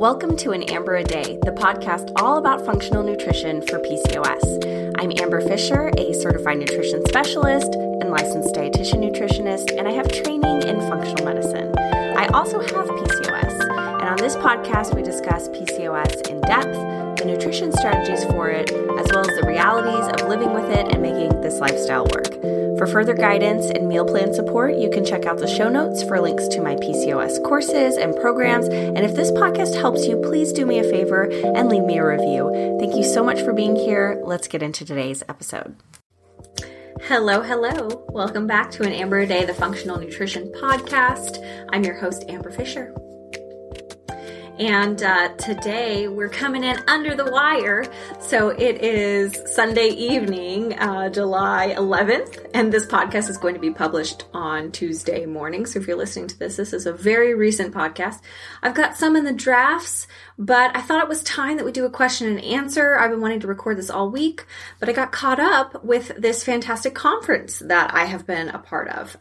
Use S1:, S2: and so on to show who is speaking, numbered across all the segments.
S1: Welcome to An Amber a Day, the podcast all about functional nutrition for PCOS. I'm Amber Fisher, a certified nutrition specialist and licensed dietitian nutritionist, and I have training in functional medicine. I also have PCOS, and on this podcast we discuss PCOS in depth, the nutrition strategies for it, as well as the realities of living with it and making this lifestyle work. For further guidance and meal plan support, you can check out the show notes for links to my PCOS courses and programs. And if this podcast helps you, please do me a favor and leave me a review. Thank you so much for being here. Let's get into today's episode. Hello. Welcome back to An Amber a Day, the Functional Nutrition Podcast. I'm your host, Amber Fisher. And today we're coming in under the wire. So it is Sunday evening, July 11th, and this podcast is going to be published on Tuesday morning. So if you're listening to this is a very recent podcast. I've got some in the drafts, but I thought it was time that we do a question and answer. I've been wanting to record this all week, but I got caught up with this fantastic conference that I have been a part of.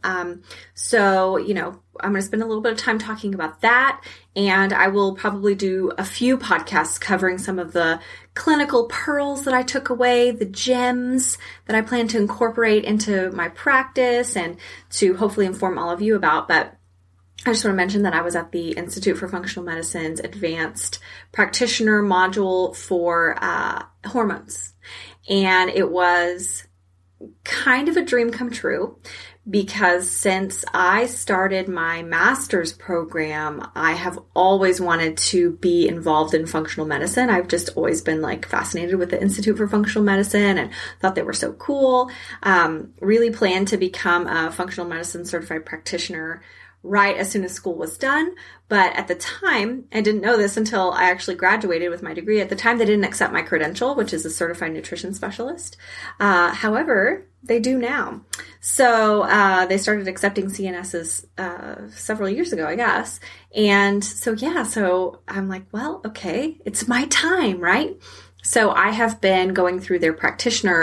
S1: I'm going to spend a little bit of time talking about that, and I will probably do a few podcasts covering some of the clinical pearls that I took away, the gems that I plan to incorporate into my practice and to hopefully inform all of you about. But I just want to mention that I was at the Institute for Functional Medicine's Advanced Practitioner module for hormones, and it was kind of a dream come true. Because since I started my master's program, I have always wanted to be involved in functional medicine. I've just always been fascinated with the Institute for Functional Medicine and thought they were so cool. Really planned to become a functional medicine certified practitioner right as soon as school was done. But at the time, I didn't know this until I actually graduated with my degree. At the time, they didn't accept my credential, which is a certified nutrition specialist. However, they do now. So they started accepting CNSs several years ago, I guess. And so I'm like, well, okay, it's my time, right? So I have been going through their practitioner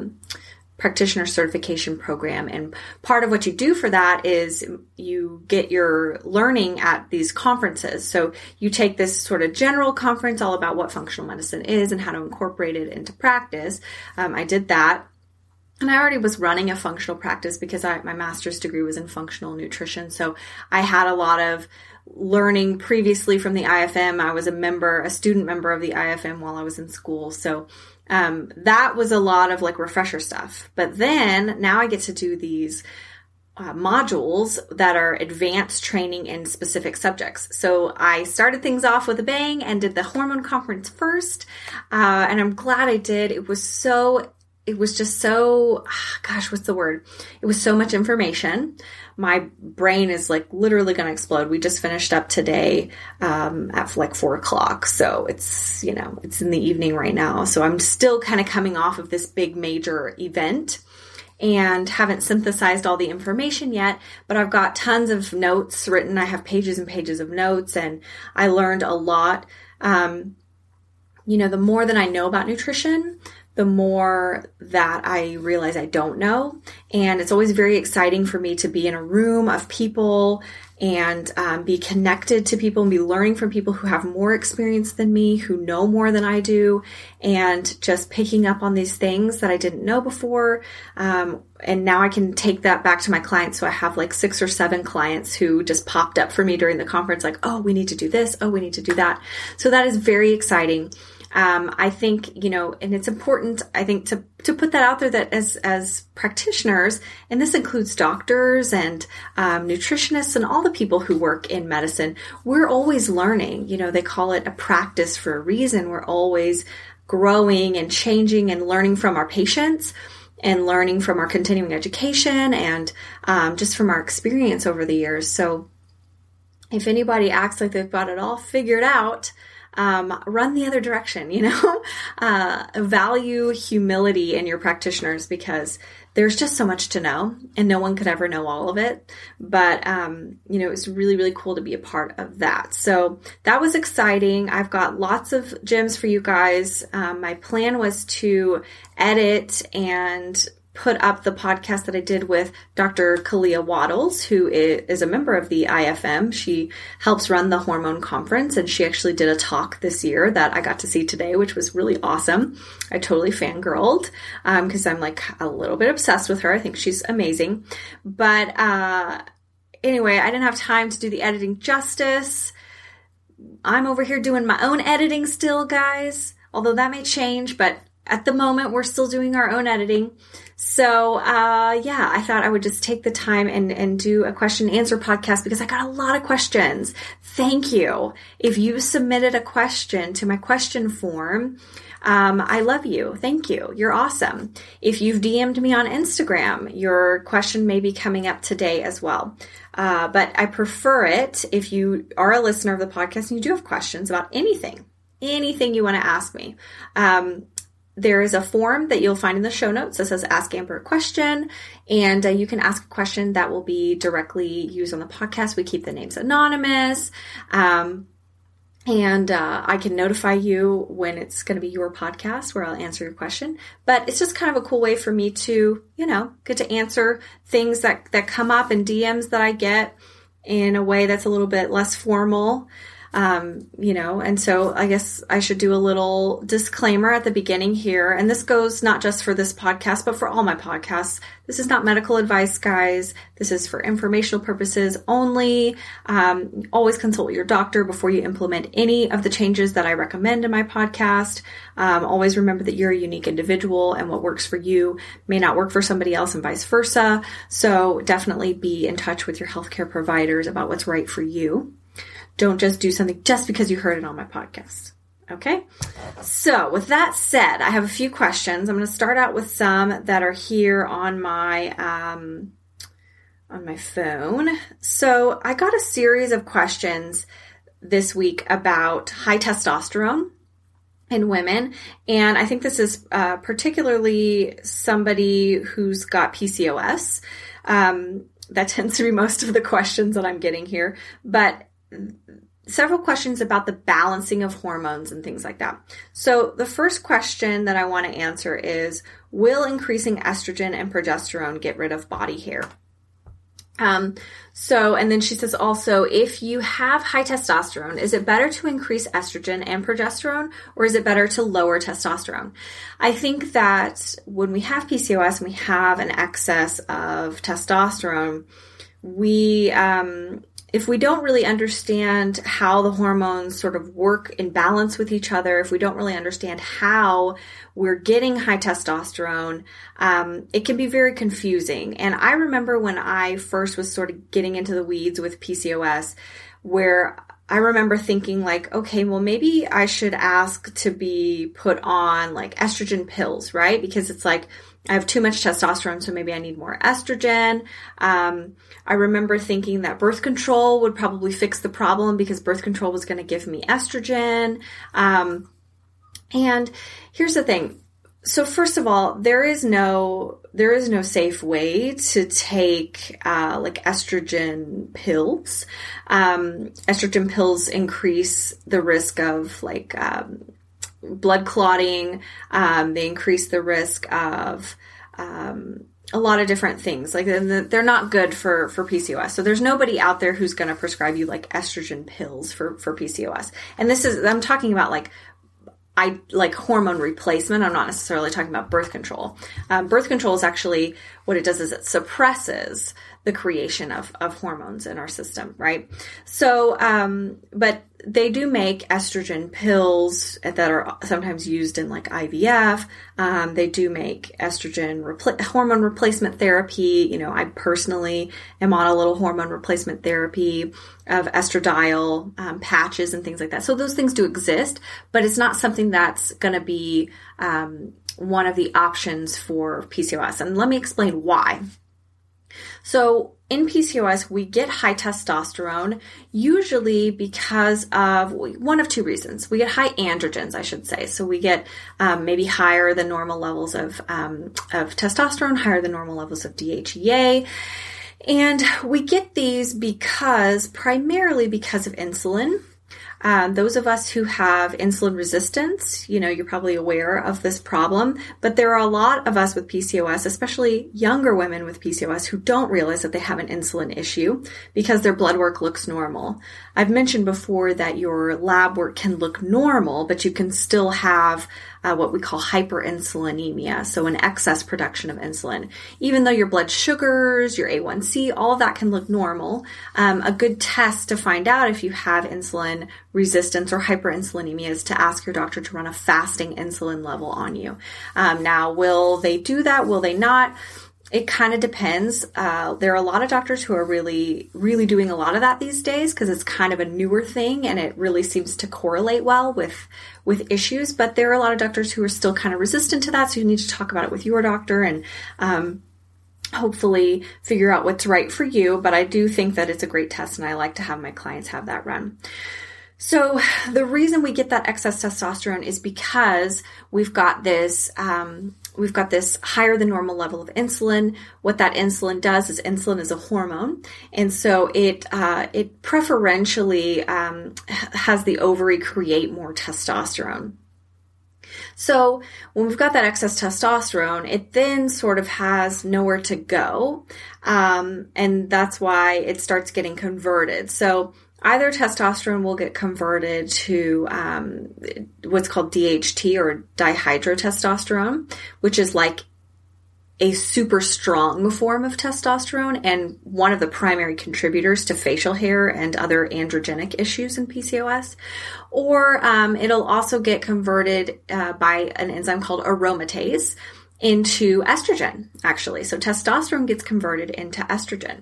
S1: certification program. And part of what you do for that is you get your learning at these conferences. So you take this sort of general conference all about what functional medicine is and how to incorporate it into practice. I did that. And I already was running a functional practice because my master's degree was in functional nutrition. So I had a lot of learning previously from the IFM. I was a student member of the IFM while I was in school. So that was a lot of refresher stuff. But then now I get to do these modules that are advanced training in specific subjects. So I started things off with a bang and did the hormone conference first. And I'm glad I did. It was just so, what's the word? It was so much information. My brain is literally going to explode. We just finished up today at 4 o'clock. So it's in the evening right now. So I'm still kind of coming off of this big major event and haven't synthesized all the information yet, but I've got tons of notes written. I have pages and pages of notes, and I learned a lot. The more that I know about nutrition, the more that I realize I don't know. And it's always very exciting for me to be in a room of people and be connected to people and be learning from people who have more experience than me, who know more than I do, and just picking up on these things that I didn't know before. And now I can take that back to my clients. So I have 6 or 7 clients who just popped up for me during the conference, oh, we need to do this. Oh, we need to do that. So that is very exciting. I think, and it's important, I think, to put that out there that as practitioners, and this includes doctors and nutritionists and all the people who work in medicine, we're always learning. They call it a practice for a reason. We're always growing and changing and learning from our patients and learning from our continuing education and just from our experience over the years. So if anybody acts like they've got it all figured out, run the other direction, value humility in your practitioners because there's just so much to know and no one could ever know all of it. But, it's really, really cool to be a part of that. So that was exciting. I've got lots of gems for you guys. My plan was to edit and put up the podcast that I did with Dr. Kalia Waddles, who is a member of the IFM. She helps run the hormone conference, and she actually did a talk this year that I got to see today, which was really awesome. I totally fangirled because I'm like a little bit obsessed with her. I think she's amazing. But anyway, I didn't have time to do the editing justice. I'm over here doing my own editing still, guys, although that may change, but at the moment, we're still doing our own editing. So, I thought I would just take the time and do a question and answer podcast because I got a lot of questions. Thank you. If you submitted a question to my question form, I love you. Thank you. You're awesome. If you've DM'd me on Instagram, your question may be coming up today as well. But I prefer it if you are a listener of the podcast and you do have questions about anything you want to ask me. There is a form that you'll find in the show notes that says Ask Amber a Question, and you can ask a question that will be directly used on the podcast. We keep the names anonymous, and I can notify you when it's going to be your podcast where I'll answer your question. But it's just kind of a cool way for me to, get to answer things that come up in DMs that I get in a way that's a little bit less formal. And so I guess I should do a little disclaimer at the beginning here. And this goes not just for this podcast, but for all my podcasts. This is not medical advice, guys. This is for informational purposes only. Always consult with your doctor before you implement any of the changes that I recommend in my podcast. Always remember that you're a unique individual and what works for you may not work for somebody else and vice versa. So definitely be in touch with your healthcare providers about what's right for you. Don't just do something just because you heard it on my podcast. Okay? So with that said, I have a few questions. I'm going to start out with some that are here on my phone. So I got a series of questions this week about high testosterone in women. And I think this is particularly somebody who's got PCOS. That tends to be most of the questions that I'm getting here. But several questions about the balancing of hormones and things like that. So the first question that I want to answer is, will increasing estrogen and progesterone get rid of body hair? And then she says also, if you have high testosterone, is it better to increase estrogen and progesterone, or is it better to lower testosterone? I think that when we have PCOS and we have an excess of testosterone, if we don't really understand how the hormones sort of work in balance with each other, if we don't really understand how we're getting high testosterone, it can be very confusing. And I remember when I first was sort of getting into the weeds with PCOS, where I remember thinking like, okay, well, maybe I should ask to be put on like estrogen pills, right? Because it's like, I have too much testosterone, so maybe I need more estrogen. I remember thinking that birth control would probably fix the problem because birth control was going to give me estrogen. And here's the thing. So first of all, there is no safe way to take like estrogen pills. Estrogen pills increase the risk of like blood clotting. They increase the risk of a lot of different things. Like they're not good for PCOS. So there's nobody out there who's going to prescribe you like estrogen pills for PCOS. And I'm talking about like hormone replacement. I'm not necessarily talking about birth control. Birth control is actually, what it does is it suppresses the creation of hormones in our system, right? So, but they do make estrogen pills that are sometimes used in like IVF. They do make estrogen hormone replacement therapy. You know, I personally am on a little hormone replacement therapy of estradiol patches and things like that. So those things do exist, but it's not something that's going to be one of the options for PCOS. And let me explain why. So in PCOS, we get high testosterone usually because of one of two reasons. We get high androgens, I should say. So we get maybe higher than normal levels of testosterone, higher than normal levels of DHEA. And we get these primarily because of insulin. Those of us who have insulin resistance, you're probably aware of this problem, but there are a lot of us with PCOS, especially younger women with PCOS, who don't realize that they have an insulin issue because their blood work looks normal. I've mentioned before that your lab work can look normal, but you can still have what we call hyperinsulinemia, so an excess production of insulin. Even though your blood sugars, your A1C, all of that can look normal, a good test to find out if you have insulin resistance or hyperinsulinemia is to ask your doctor to run a fasting insulin level on you. Now, will they do that? Will they not? It kind of depends. There are a lot of doctors who are really, really doing a lot of that these days because it's kind of a newer thing and it really seems to correlate well with issues. But there are a lot of doctors who are still kind of resistant to that. So you need to talk about it with your doctor and hopefully figure out what's right for you. But I do think that it's a great test and I like to have my clients have that run. So the reason we get that excess testosterone is because we've got this higher than normal level of insulin. What that insulin does is insulin is a hormone. And so it preferentially has the ovary create more testosterone. So when we've got that excess testosterone, it then sort of has nowhere to go. And that's why it starts getting converted. So either testosterone will get converted to what's called DHT or dihydrotestosterone, which is like a super strong form of testosterone and one of the primary contributors to facial hair and other androgenic issues in PCOS. Or it'll also get converted by an enzyme called aromatase into estrogen, actually. So testosterone gets converted into estrogen.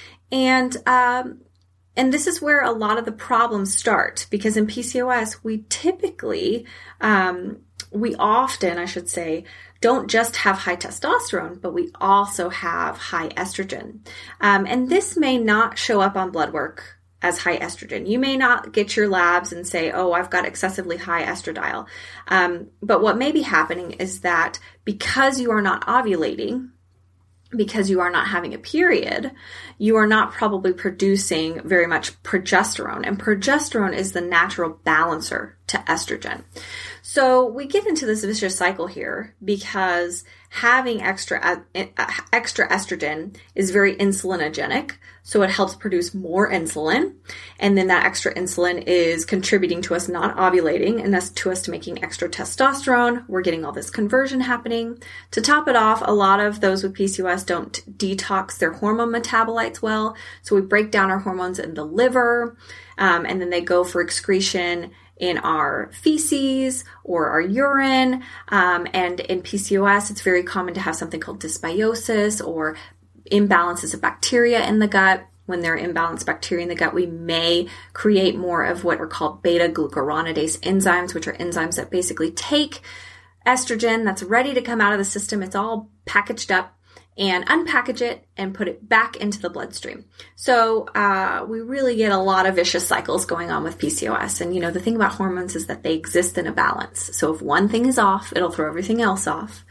S1: And this is where a lot of the problems start because in PCOS, we typically, we often, I should say, don't just have high testosterone, but we also have high estrogen. And this may not show up on blood work as high estrogen. You may not get your labs and say, oh, I've got excessively high estradiol. But what may be happening is that because you are not ovulating, because you are not having a period, you are not probably producing very much progesterone. And progesterone is the natural balancer to estrogen. So we get into this vicious cycle here because having extra estrogen is very insulinogenic. So it helps produce more insulin. And then that extra insulin is contributing to us not ovulating and thus to us making extra testosterone. We're getting all this conversion happening. To top it off, a lot of those with PCOS don't detox their hormone metabolites well. So we break down our hormones in the liver, and then they go for excretion in our feces or our urine. And in PCOS, it's very common to have something called dysbiosis or imbalances of bacteria in the gut. When there are imbalanced bacteria in the gut, we may create more of what are called beta-glucuronidase enzymes, which are enzymes that basically take estrogen that's ready to come out of the system. It's all packaged up and unpackage it and put it back into the bloodstream. So we really get a lot of vicious cycles going on with PCOS. And, the thing about hormones is that they exist in a balance. So if one thing is off, it'll throw everything else off.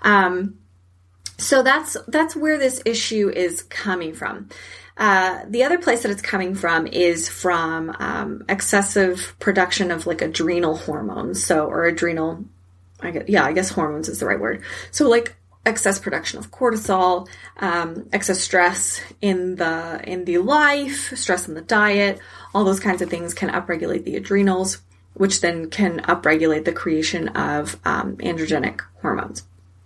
S1: So that's where this issue is coming from. The other place that it's coming from is from excessive production of like adrenal hormones. I guess hormones is the right word. So like excess production of cortisol, excess stress in the life, stress in the diet, all those kinds of things can upregulate the adrenals, which then can upregulate the creation of androgenic hormones.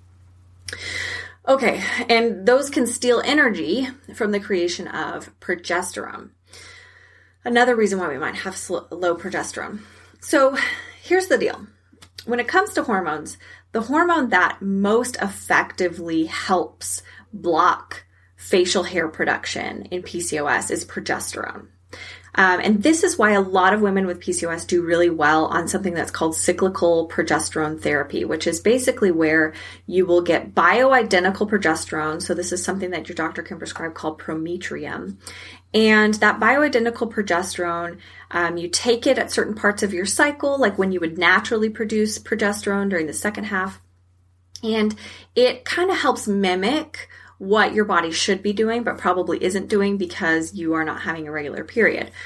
S1: Okay, and those can steal energy from the creation of progesterone. Another reason why we might have low progesterone. So here's the deal. When it comes to hormones, the hormone that most effectively helps block facial hair production in PCOS is progesterone. And this is why a lot of women with PCOS do really well on something that's called cyclical progesterone therapy, which is basically where you will get bioidentical progesterone. So this is something that your doctor can prescribe called Prometrium. And that bioidentical progesterone, you take it at certain parts of your cycle, like when you would naturally produce progesterone during the second half. And it kind of helps mimic what your body should be doing, but probably isn't doing because you are not having a regular period.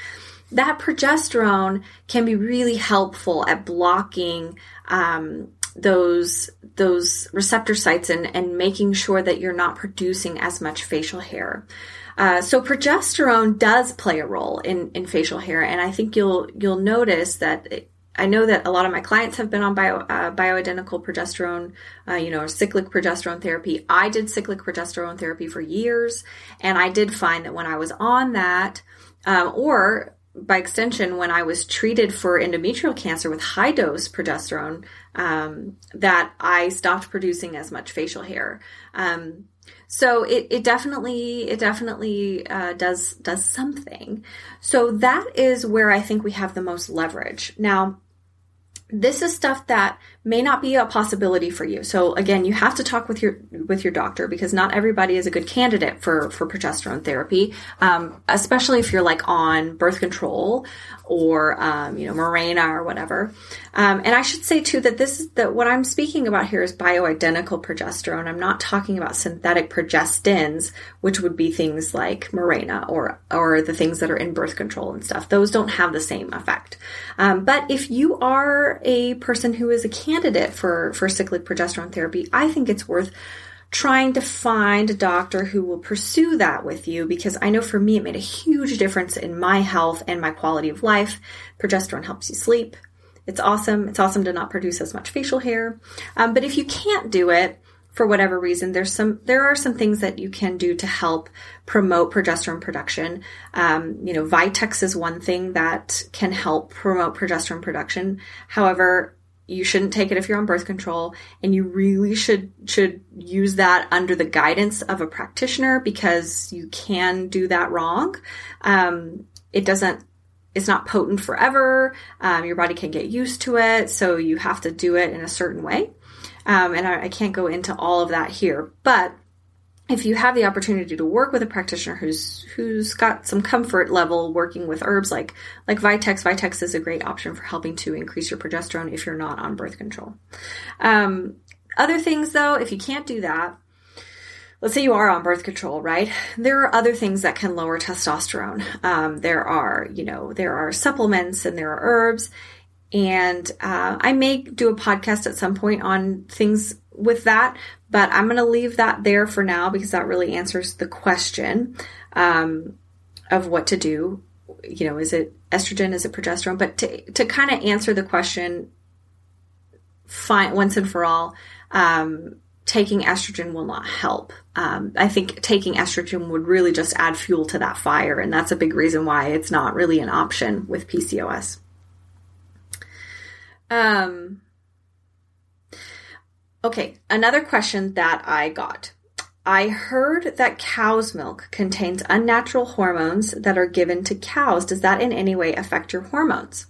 S1: that progesterone can be really helpful at blocking those receptor sites and making sure that you're not producing as much facial hair. So progesterone does play a role in facial hair, and I think you'll notice that. I know that a lot of my clients have been on bioidentical progesterone, or cyclic progesterone therapy. I did cyclic progesterone therapy for years, and I did find that when I was on that, or by extension, when I was treated for endometrial cancer with high dose progesterone, that I stopped producing as much facial hair. So it definitely does something. So that is where I think we have the most leverage. Now, this is stuff that may not be a possibility for you. So again, you have to talk with your doctor, because not everybody is a good candidate for progesterone therapy, especially if you're like on birth control or Mirena or whatever. And I should say too that what I'm speaking about here is bioidentical progesterone. I'm not talking about synthetic progestins, which would be things like Mirena or the things that are in birth control and stuff. Those don't have the same effect. But if you are a person who is a candidate for cyclic progesterone therapy, I think it's worth trying to find a doctor who will pursue that with you, because I know for me it made a huge difference in my health and my quality of life. Progesterone helps you sleep. It's awesome. It's awesome to not produce as much facial hair. But if you can't do it for whatever reason, there are some things that you can do to help promote progesterone production. Vitex is one thing that can help promote progesterone production. However, you shouldn't take it if you're on birth control, and you really should use that under the guidance of a practitioner, because you can do that wrong. It's not potent forever. Your body can get used to it, so you have to do it in a certain way. And I can't go into all of that here, but if you have the opportunity to work with a practitioner who's got some comfort level working with herbs like Vitex is a great option for helping to increase your progesterone if you're not on birth control. Other things though, if you can't do that, let's say you are on birth control, right? There are other things that can lower testosterone. There are supplements and there are herbs. And I may do a podcast at some point on things with that, but I'm going to leave that there for now, because that really answers the question of what to do. Is it estrogen? Is it progesterone? But to kind of answer the question once and for all, taking estrogen will not help. I think taking estrogen would really just add fuel to that fire, and that's a big reason why it's not really an option with PCOS. Okay, another question that I got. I heard that cow's milk contains unnatural hormones that are given to cows. Does that in any way affect your hormones?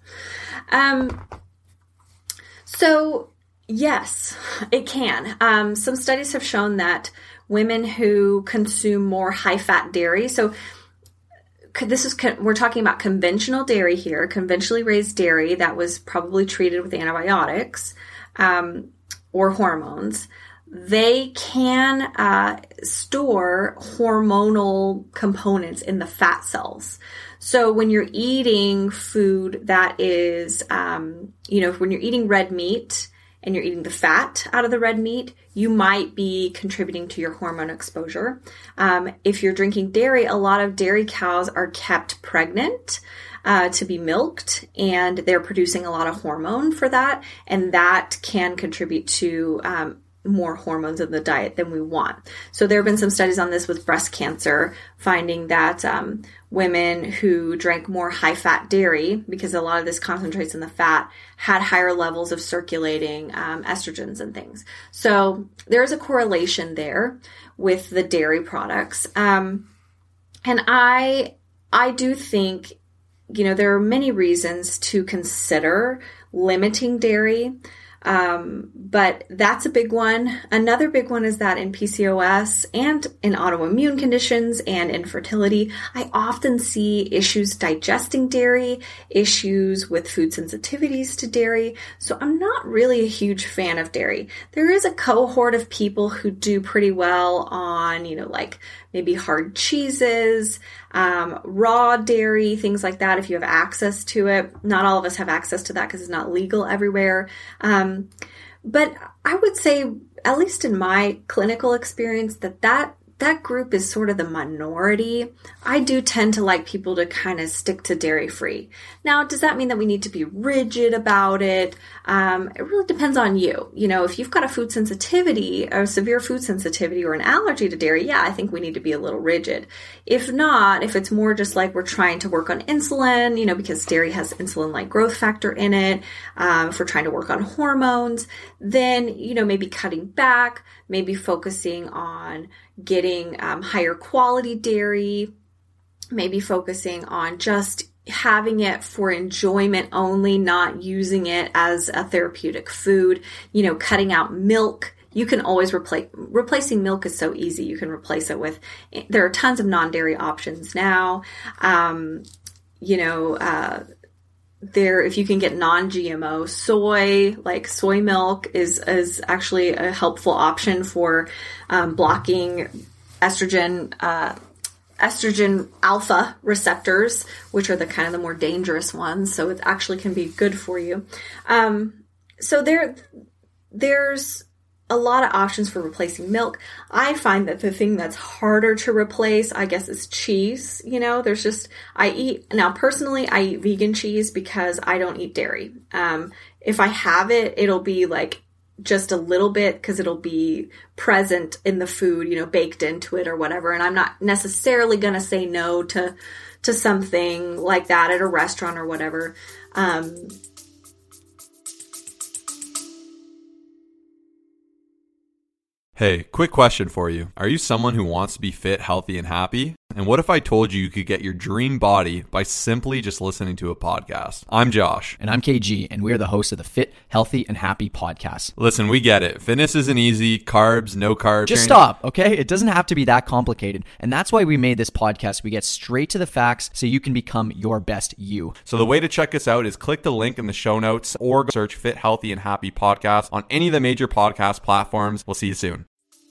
S1: So yes, it can. Some studies have shown that women who consume more high-fat dairy, so we're talking about conventional dairy here, conventionally raised dairy that was probably treated with antibiotics or hormones. They can store hormonal components in the fat cells. So when you're eating food that is, when you're eating red meat and you're eating the fat out of the red meat, you might be contributing to your hormone exposure. If you're drinking dairy, a lot of dairy cows are kept pregnant to be milked, and they're producing a lot of hormone for that, and that can contribute to more hormones in the diet than we want. So there have been some studies on this with breast cancer, finding that women who drank more high-fat dairy, because a lot of this concentrates in the fat, had higher levels of circulating estrogens and things. So there's a correlation there with the dairy products. And I do think, there are many reasons to consider limiting dairy. But that's a big one. Another big one is that in PCOS and in autoimmune conditions and infertility, I often see issues digesting dairy, issues with food sensitivities to dairy. So I'm not really a huge fan of dairy. There is a cohort of people who do pretty well on, maybe hard cheeses, Raw dairy, things like that, if you have access to it. Not all of us have access to that because it's not legal everywhere. But I would say, at least in my clinical experience, that group is sort of the minority. I do tend to like people to kind of stick to dairy-free. Now, does that mean that we need to be rigid about it? It really depends on you. You know, if you've got a food sensitivity, a severe food sensitivity or an allergy to dairy, yeah, I think we need to be a little rigid. If not, if it's more just like we're trying to work on insulin, you know, because dairy has insulin-like growth factor in it, if we're trying to work on hormones, then, you know, maybe cutting back, maybe focusing on getting higher quality dairy, maybe focusing on just having it for enjoyment only, not using it as a therapeutic food, you know, cutting out milk. You can always replacing milk is so easy. You can replace it with, there are tons of non-dairy options now. If you can get non-GMO soy, like soy milk is actually a helpful option for blocking estrogen alpha receptors, which are the kind of the more dangerous ones. So it actually can be good for you. So there's a lot of options for replacing milk. I find that the thing that's harder to replace, I guess, is cheese. You know, personally, I eat vegan cheese because I don't eat dairy. If I have it, it'll be like just a little bit because it'll be present in the food, you know, baked into it or whatever. And I'm not necessarily going to say no to something like that at a restaurant or whatever.
S2: Hey, quick question for you. Are you someone who wants to be fit, healthy, and happy? And what if I told you could get your dream body by simply just listening to a podcast? I'm Josh.
S3: And I'm KG, and we're the hosts of the Fit, Healthy, and Happy podcast.
S2: Listen, we get it. Fitness isn't easy. Carbs, no carbs.
S3: Just stop, okay? It doesn't have to be that complicated. And that's why we made this podcast. We get straight to the facts so you can become your best you.
S2: So the way to check us out is click the link in the show notes or search Fit, Healthy, and Happy podcast on any of the major podcast platforms. We'll see you soon.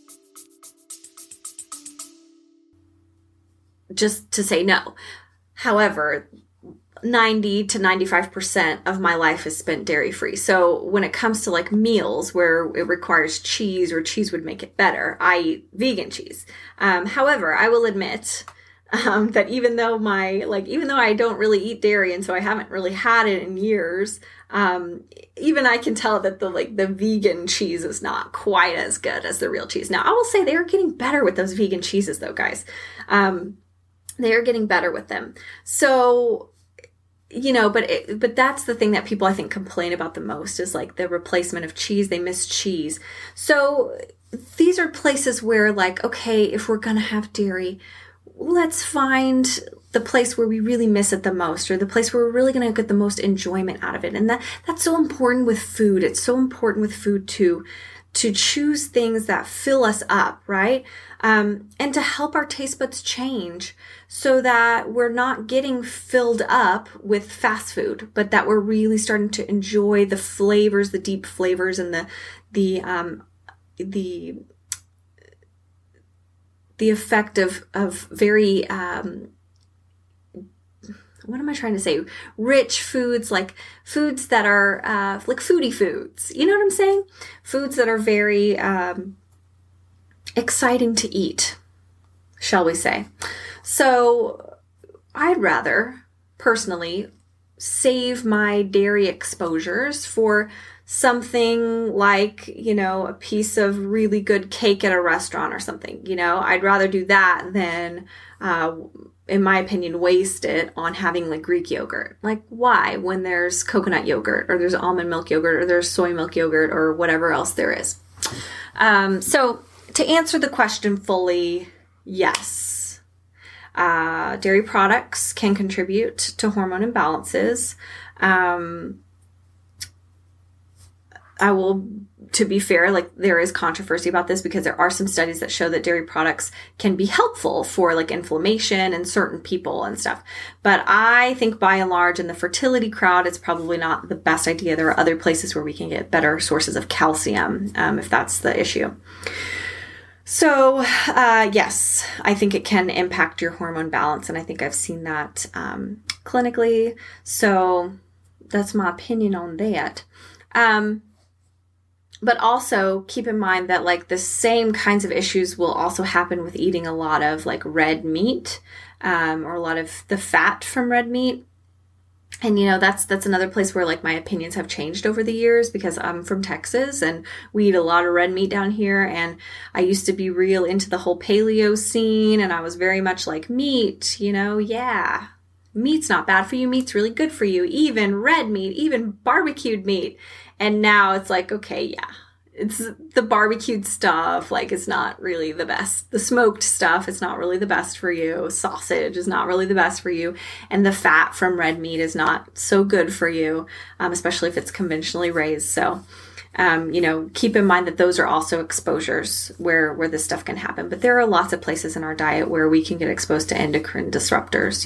S1: Just to say no. However, 90 to 95% of my life is spent dairy free. So when it comes to like meals where it requires cheese or cheese would make it better, I eat vegan cheese. However, I will admit that even though I don't really eat dairy and so I haven't really had it in years, even I can tell that the vegan cheese is not quite as good as the real cheese. Now, I will say they are getting better with those vegan cheeses though, guys. They are getting better with them. So, you know, but that's the thing that people I think complain about the most is like the replacement of cheese. They miss cheese. So these are places where like, okay, if we're going to have dairy, let's find the place where we really miss it the most, or the place where we're really going to get the most enjoyment out of it. And that's so important with food. It's so important with food to choose things that fill us up, right? And to help our taste buds change so that we're not getting filled up with fast food, but that we're really starting to enjoy the flavors, the deep flavors, and the effect of very, what am I trying to say? Rich foods, like foods that are like foodie foods. You know what I'm saying? Foods that are very exciting to eat, shall we say. So I'd rather, personally, save my dairy exposures for something like, you know, a piece of really good cake at a restaurant or something. You know, I'd rather do that than in my opinion, waste it on having like Greek yogurt. Like, why? When there's coconut yogurt or there's almond milk yogurt or there's soy milk yogurt or whatever else there is. So to answer the question fully, yes. Dairy products can contribute to hormone imbalances. To be fair, like there is controversy about this because there are some studies that show that dairy products can be helpful for like inflammation in certain people and stuff. But I think by and large in the fertility crowd, it's probably not the best idea. There are other places where we can get better sources of calcium, if that's the issue. So, yes, I think it can impact your hormone balance, and I think I've seen that clinically. So that's my opinion on that. But also keep in mind that like the same kinds of issues will also happen with eating a lot of like red meat, or a lot of the fat from red meat. And, that's another place where like my opinions have changed over the years, because I'm from Texas and we eat a lot of red meat down here. And I used to be real into the whole paleo scene, and I was very much like meat, yeah, meat's not bad for you. Meat's really good for you. Even red meat, even barbecued meat. And now it's like, okay, yeah, it's the barbecued stuff. Like, it's not really the best. The smoked stuff is not really the best for you. Sausage is not really the best for you. And the fat from red meat is not so good for you, especially if it's conventionally raised. So, keep in mind that those are also exposures where this stuff can happen. But there are lots of places in our diet where we can get exposed to endocrine disruptors,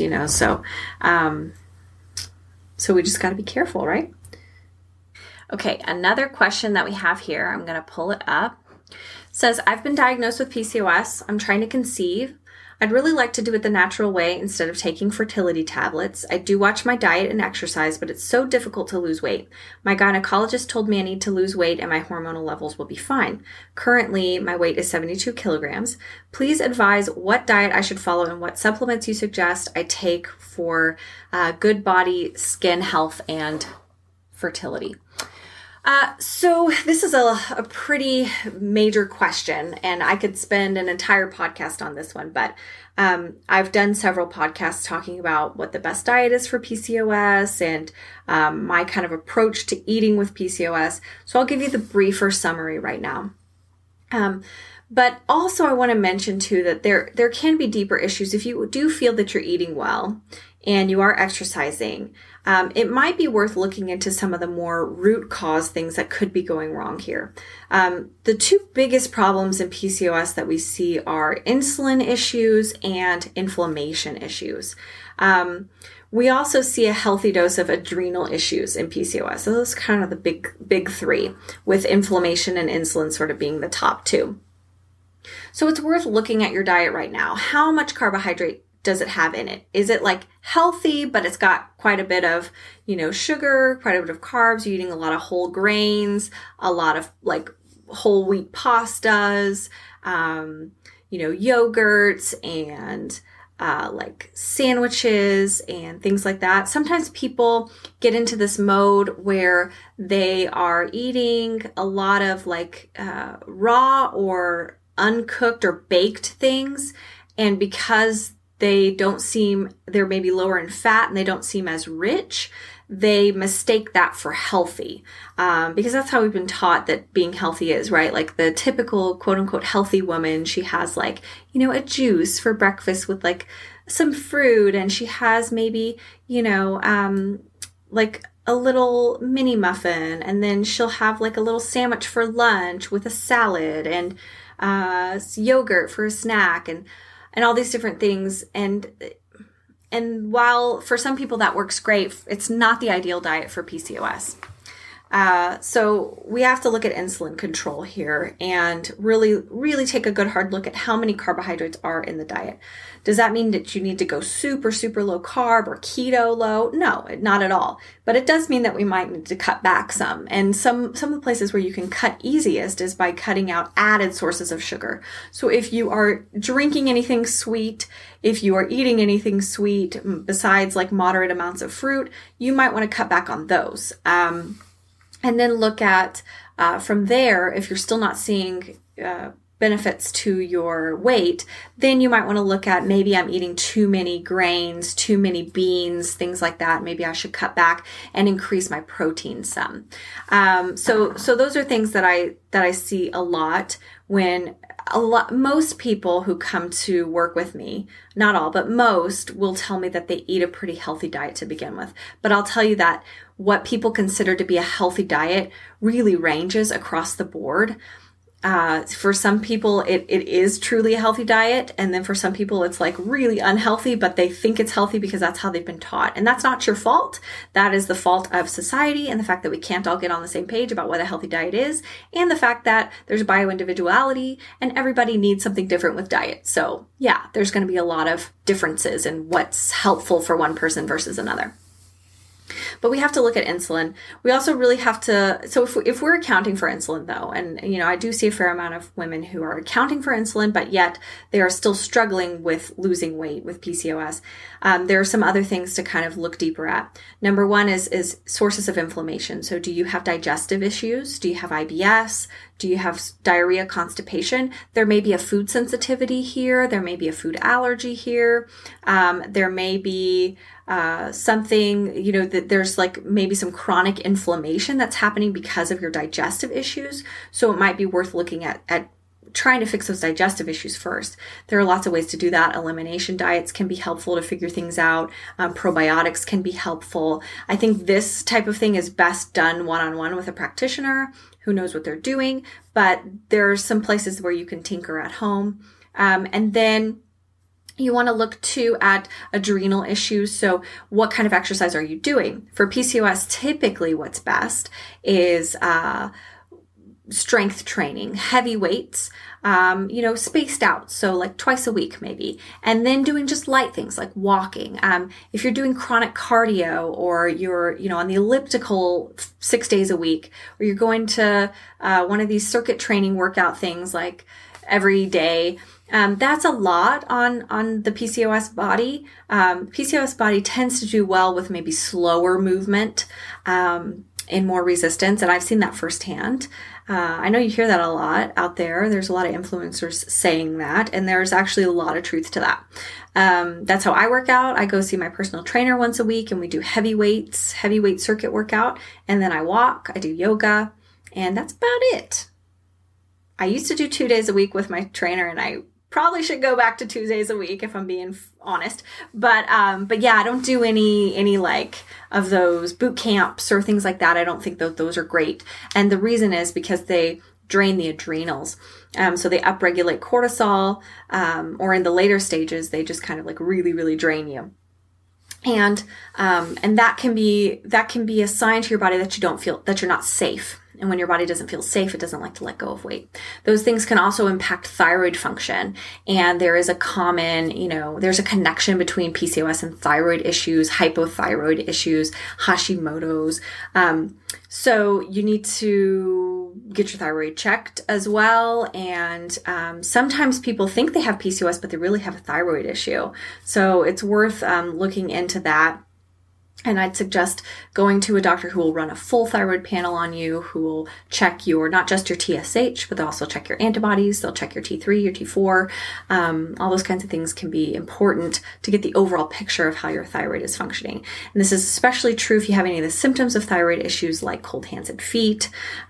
S1: so we just got to be careful, right? Okay, another question that we have here, I'm going to pull it up. Says, I've been diagnosed with PCOS. I'm trying to conceive. I'd really like to do it the natural way instead of taking fertility tablets. I do watch my diet and exercise, but it's so difficult to lose weight. My gynecologist told me I need to lose weight and my hormonal levels will be fine. Currently, my weight is 72 kilograms. Please advise what diet I should follow and what supplements you suggest I take for good body, skin health, and fertility. So this is a pretty major question, and I could spend an entire podcast on this one, but I've done several podcasts talking about what the best diet is for PCOS and my kind of approach to eating with PCOS. So I'll give you the briefer summary right now. But also I want to mention too that there can be deeper issues. If you do feel that you're eating well and you are exercising, it might be worth looking into some of the more root cause things that could be going wrong here. The two biggest problems in PCOS that we see are insulin issues and inflammation issues. We also see a healthy dose of adrenal issues in PCOS. So those are kind of the big three, with inflammation and insulin sort of being the top two. So it's worth looking at your diet right now. How much carbohydrate does it have in it? Is it like healthy, but it's got quite a bit of, sugar, quite a bit of carbs? You're eating a lot of whole grains, a lot of like whole wheat pastas, yogurts and like sandwiches and things like that. Sometimes people get into this mode where they are eating a lot of like raw or uncooked or baked things. And because they're maybe lower in fat and they don't seem as rich, they mistake that for healthy. Because that's how we've been taught that being healthy is, right? Like the typical quote unquote healthy woman, she has like, a juice for breakfast with like some fruit, and she has maybe, like a little mini muffin, and then she'll have like a little sandwich for lunch with a salad and yogurt for a snack and all these different things. And while for some people that works great, it's not the ideal diet for PCOS. So we have to look at insulin control here and really, really take a good hard look at how many carbohydrates are in the diet. Does that mean that you need to go super, super low carb or keto low? No, not at all. But it does mean that we might need to cut back some. And some of the places where you can cut easiest is by cutting out added sources of sugar. So if you are drinking anything sweet, if you are eating anything sweet besides like moderate amounts of fruit, you might want to cut back on those. And then look at, from there, if you're still not seeing benefits to your weight, then you might want to look at maybe I'm eating too many grains, too many beans, things like that. Maybe I should cut back and increase my protein some. So those are things that I see a lot when most people who come to work with me, not all, but most, will tell me that they eat a pretty healthy diet to begin with. But I'll tell you that what people consider to be a healthy diet really ranges across the board. For some people, it is truly a healthy diet. And then for some people, it's like really unhealthy, but they think it's healthy because that's how they've been taught. And that's not your fault. That is the fault of society and the fact that we can't all get on the same page about what a healthy diet is. And the fact that there's bio-individuality and everybody needs something different with diet. So yeah, there's going to be a lot of differences in what's helpful for one person versus another. But we have to look at insulin. We also really have to, so if we're accounting for insulin though, and I do see a fair amount of women who are accounting for insulin, but yet they are still struggling with losing weight with PCOS. There are some other things to kind of look deeper at. Number one is sources of inflammation. So do you have digestive issues? Do you have IBS? Do you have diarrhea, constipation? There may be a food sensitivity here. There may be a food allergy here. There may be something, that there's like maybe some chronic inflammation that's happening because of your digestive issues. So it might be worth looking at trying to fix those digestive issues first. There are lots of ways to do that. Elimination diets can be helpful to figure things out. Probiotics can be helpful. I think this type of thing is best done one-on-one with a practitioner who knows what they're doing, but there are some places where you can tinker at home. And then you want to look too at adrenal issues. So what kind of exercise are you doing? For PCOS, typically what's best is strength training, heavy weights, spaced out. So like twice a week maybe, and then doing just light things like walking. If you're doing chronic cardio or you're, on the elliptical 6 days a week, or you're going to one of these circuit training workout things like every day, that's a lot on the PCOS body. PCOS body tends to do well with maybe slower movement, and more resistance. And I've seen that firsthand. I know you hear that a lot out there. There's a lot of influencers saying that, and there's actually a lot of truth to that. That's how I work out. I go see my personal trainer once a week and we do heavyweight circuit workout. And then I walk, I do yoga, and that's about it. I used to do 2 days a week with my trainer, and I probably should go back to 2 days a week if I'm being honest. But yeah, I don't do any like of those boot camps or things like that. I don't think those are great. And the reason is because they drain the adrenals. So they upregulate cortisol, or in the later stages, they just kind of like really, really drain you. And that can be a sign to your body that you don't feel, that you're not safe. And when your body doesn't feel safe, it doesn't like to let go of weight. Those things can also impact thyroid function. And there is a common, there's a connection between PCOS and thyroid issues, hypothyroid issues, Hashimoto's. So you need to get your thyroid checked as well. And sometimes people think they have PCOS, but they really have a thyroid issue. So it's worth looking into that. And I'd suggest going to a doctor who will run a full thyroid panel on you, who will check not just your TSH, but they'll also check your antibodies. They'll check your T3, your T4. All those kinds of things can be important to get the overall picture of how your thyroid is functioning. And this is especially true if you have any of the symptoms of thyroid issues like cold hands and feet,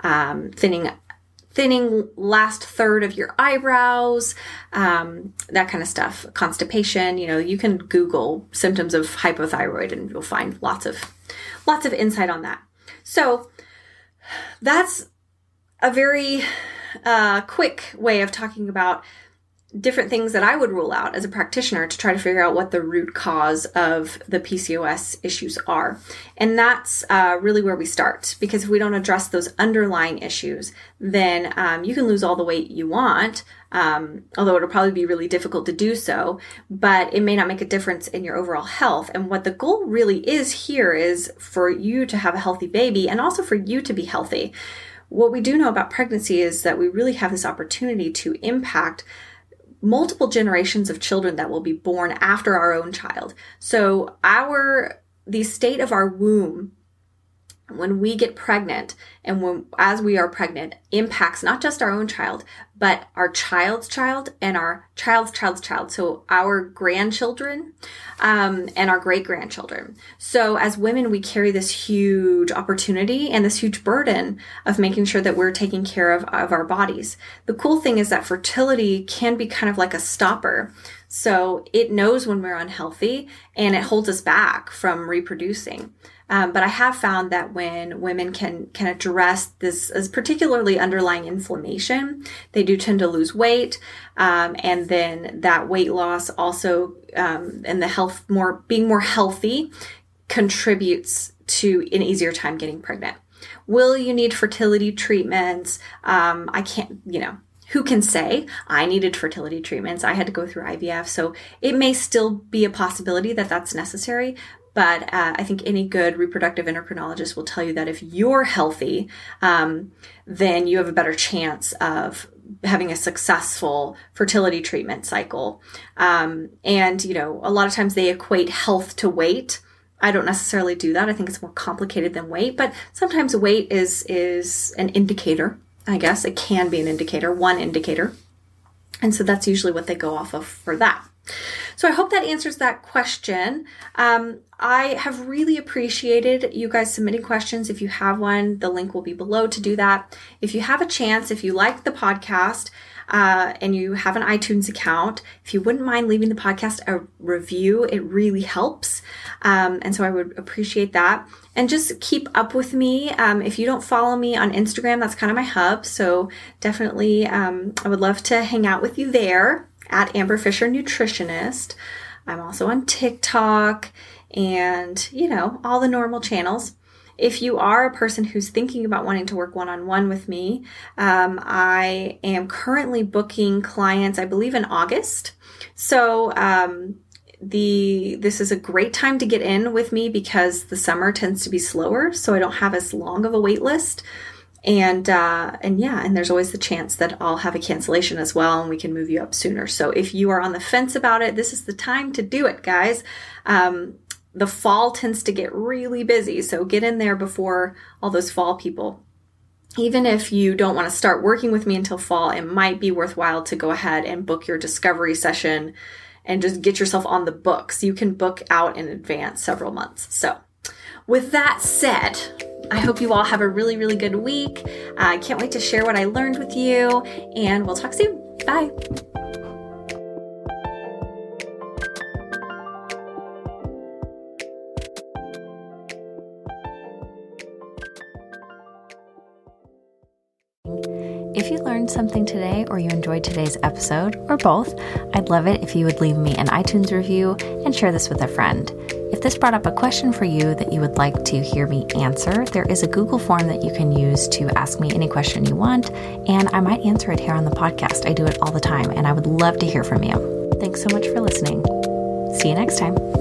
S1: thinning last third of your eyebrows, that kind of stuff, constipation. You can Google symptoms of hypothyroid and you'll find lots of insight on that. So that's a very quick way of talking about different things that I would rule out as a practitioner to try to figure out what the root cause of the PCOS issues are. And that's really where we start, because if we don't address those underlying issues, then you can lose all the weight you want, although it'll probably be really difficult to do so, but it may not make a difference in your overall health. And what the goal really is here is for you to have a healthy baby and also for you to be healthy. What we do know about pregnancy is that we really have this opportunity to impact multiple generations of children that will be born after our own child. So the state of our womb when we get pregnant and as we are pregnant impacts not just our own child, but our child's child and our child's child's child. So our grandchildren, and our great-grandchildren. So as women, we carry this huge opportunity and this huge burden of making sure that we're taking care of our bodies. The cool thing is that fertility can be kind of like a stopper. So it knows when we're unhealthy and it holds us back from reproducing. But I have found that when women can address this as particularly underlying inflammation, they do tend to lose weight. And then that weight loss also, and the health being more healthy contributes to an easier time getting pregnant. Will you need fertility treatments? I can't, who can say? I needed fertility treatments. I had to go through IVF. So it may still be a possibility that that's necessary. But I think any good reproductive endocrinologist will tell you that if you're healthy, then you have a better chance of having a successful fertility treatment cycle. And, a lot of times they equate health to weight. I don't necessarily do that. I think it's more complicated than weight, but sometimes weight is an indicator. I guess it can be an indicator, one indicator. And so that's usually what they go off of for that. So I hope that answers that question. I have really appreciated you guys submitting questions. If you have one, the link will be below to do that. If you have a chance, if you like the podcast, and you have an iTunes account, if you wouldn't mind leaving the podcast a review, it really helps. And so I would appreciate that. And just keep up with me. If you don't follow me on Instagram, that's kind of my hub. So definitely, I would love to hang out with you there at Amber Fisher Nutritionist. I'm also on TikTok and, all the normal channels. If you are a person who's thinking about wanting to work one-on-one with me, I am currently booking clients, I believe in August. So this is a great time to get in with me because the summer tends to be slower. So I don't have as long of a wait list. And there's always the chance that I'll have a cancellation as well and we can move you up sooner. So if you are on the fence about it, this is the time to do it, guys. The fall tends to get really busy, so get in there before all those fall people. Even if you don't want to start working with me until fall, it might be worthwhile to go ahead and book your discovery session and just get yourself on the books. You can book out in advance several months. So with that said, I hope you all have a really, really good week. I can't wait to share what I learned with you, and we'll talk soon. Bye.
S4: If you learned something today or you enjoyed today's episode, or both, I'd love it if you would leave me an iTunes review and share this with a friend. If this brought up a question for you that you would like to hear me answer, there is a Google form that you can use to ask me any question you want, and I might answer it here on the podcast. I do it all the time, and I would love to hear from you. Thanks so much for listening. See you next time.